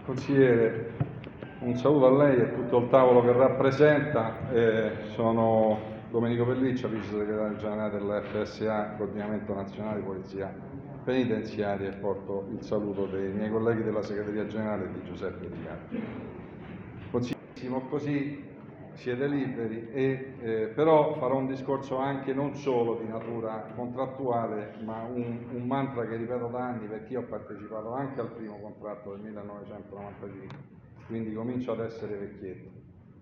Consigliere, un saluto a lei e a tutto il tavolo che rappresenta. Sono Domenico Pelliccia, vice segretario generale della FSA, Coordinamento Nazionale di Polizia Penitenziaria, e porto il saluto dei miei colleghi della segreteria generale e di Giuseppe Di Carlo. Consigliere, così siete liberi, però farò un discorso anche non solo di natura contrattuale, ma un mantra che ripeto da anni, perché io ho partecipato anche al primo contratto del 1995, quindi comincio ad essere vecchietto.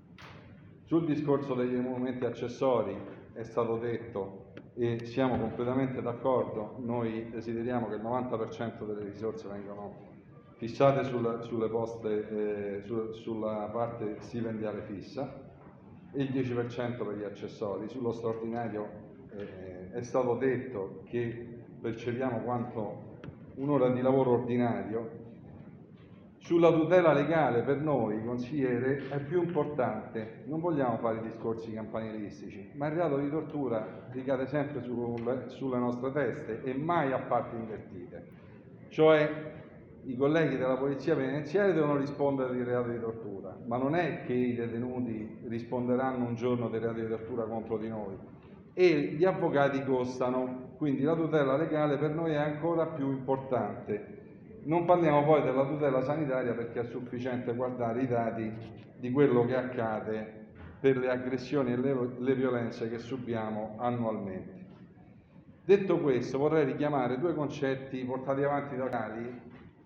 Sul discorso degli emolumenti accessori è stato detto, e siamo completamente d'accordo, noi desideriamo che il 90% delle risorse vengano fissate sulle poste, sulla parte stipendiale fissa, e il 10% per gli accessori. Sullo straordinario è stato detto che percepiamo quanto un'ora di lavoro ordinario. Sulla tutela legale, per noi, consigliere, è più importante. Non vogliamo fare discorsi campanilistici, ma il reato di tortura ricade sempre sulle nostre teste e mai a parti invertite. Cioè, i colleghi della Polizia Penitenziaria devono rispondere del reato di tortura, ma non è che i detenuti risponderanno un giorno del reato di tortura contro di noi. E gli avvocati costano, quindi la tutela legale per noi è ancora più importante. Non parliamo poi della tutela sanitaria, perché è sufficiente guardare i dati di quello che accade per le aggressioni e le violenze che subiamo annualmente. Detto questo, vorrei richiamare due concetti portati avanti da Cali.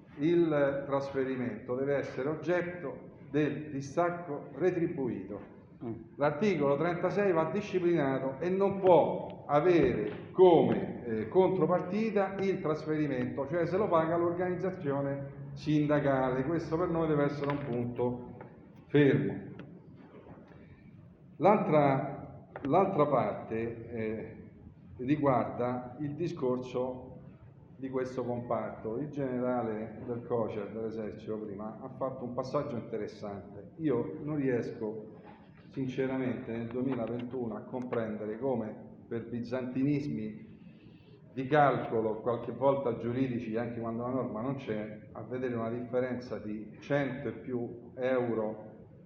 Il trasferimento deve essere oggetto del distacco retribuito. L'articolo 36 va disciplinato e non può avere come contropartita il trasferimento, cioè se lo paga l'organizzazione sindacale. Questo per noi deve essere un punto fermo. L'altra parte riguarda il discorso di questo comparto. Il generale del COCER dell'esercito prima ha fatto un passaggio interessante. Io non riesco sinceramente nel 2021 a comprendere come, per bizantinismi di calcolo, qualche volta giuridici, anche quando la norma non c'è, a vedere una differenza di 100 e più euro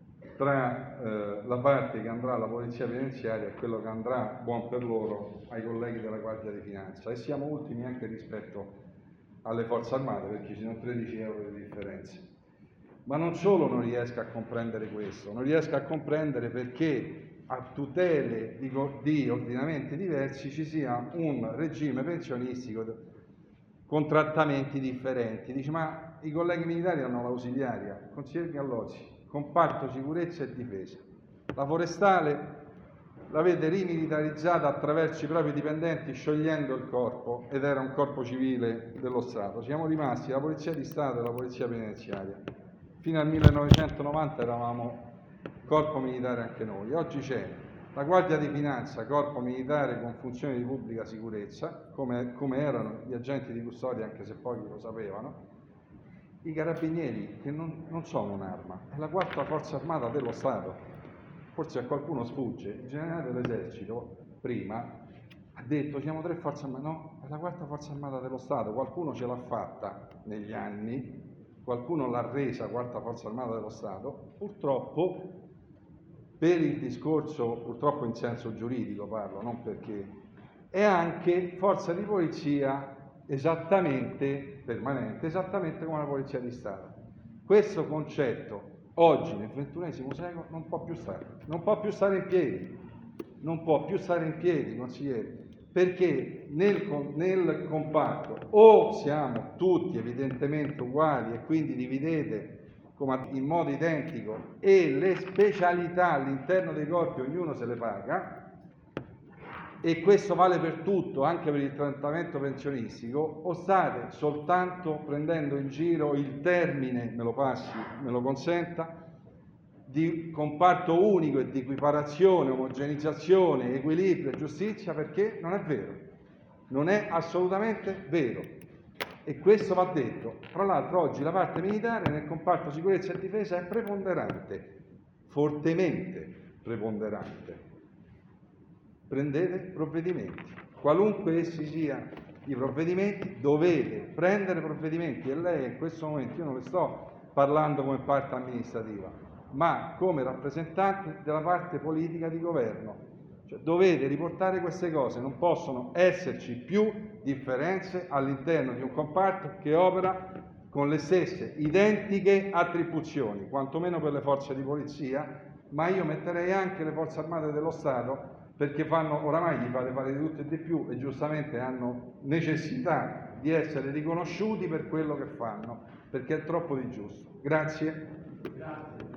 tra la parte che andrà alla Polizia Penitenziaria e quello che andrà, buon per loro, ai colleghi della Guardia di Finanza. E siamo ultimi anche rispetto alle Forze Armate, perché ci sono 13 euro di differenza. Ma non solo non riesco a comprendere questo, non riesco a comprendere perché a tutele di ordinamenti diversi ci sia un regime pensionistico con trattamenti differenti. Dice, ma i colleghi militari hanno l'ausiliaria. Consigliere Gallozzi, comparto sicurezza e difesa. La forestale l'avete rimilitarizzata attraverso i propri dipendenti, sciogliendo il corpo, ed era un corpo civile dello Stato. Siamo rimasti la Polizia di Stato e la Polizia Penitenziaria. Fino al 1990 eravamo corpo militare anche noi. Oggi c'è la Guardia di Finanza, corpo militare con funzioni di pubblica sicurezza, come erano gli agenti di custodia, anche se pochi lo sapevano, i carabinieri, che non sono un'arma, è la quarta forza armata dello Stato. Forse a qualcuno sfugge, il generale dell'esercito prima ha detto siamo 3 forze armate, no, è la quarta forza armata dello Stato. Qualcuno ce l'ha fatta negli anni, qualcuno l'ha resa quarta forza armata dello Stato, purtroppo per il discorso, purtroppo in senso giuridico parlo, non perché, è anche forza di polizia esattamente permanente, esattamente come la Polizia di Stato. Questo concetto oggi nel XXI secolo non può più stare in piedi, non può più stare in piedi, consigliere, perché nel comparto o siamo tutti evidentemente uguali e quindi dividete in modo identico e le specialità all'interno dei corpi ognuno se le paga, e questo vale per tutto, anche per il trattamento pensionistico, o state soltanto prendendo in giro il termine, me lo consenta, di comparto unico e di equiparazione, omogenizzazione, equilibrio e giustizia, perché non è vero, non è assolutamente vero. E questo va detto. Tra l'altro oggi la parte militare nel comparto sicurezza e difesa è preponderante, fortemente preponderante. Prendete provvedimenti, qualunque essi siano i provvedimenti, dovete prendere provvedimenti, e lei in questo momento, io non le sto parlando come parte amministrativa, ma come rappresentanti della parte politica di governo. Cioè, dovete riportare queste cose, non possono esserci più differenze all'interno di un comparto che opera con le stesse identiche attribuzioni, quantomeno per le forze di polizia, ma io metterei anche le forze armate dello Stato, perché oramai gli fate fare di tutto e di più e giustamente hanno necessità di essere riconosciuti per quello che fanno, perché è troppo di giusto. Grazie.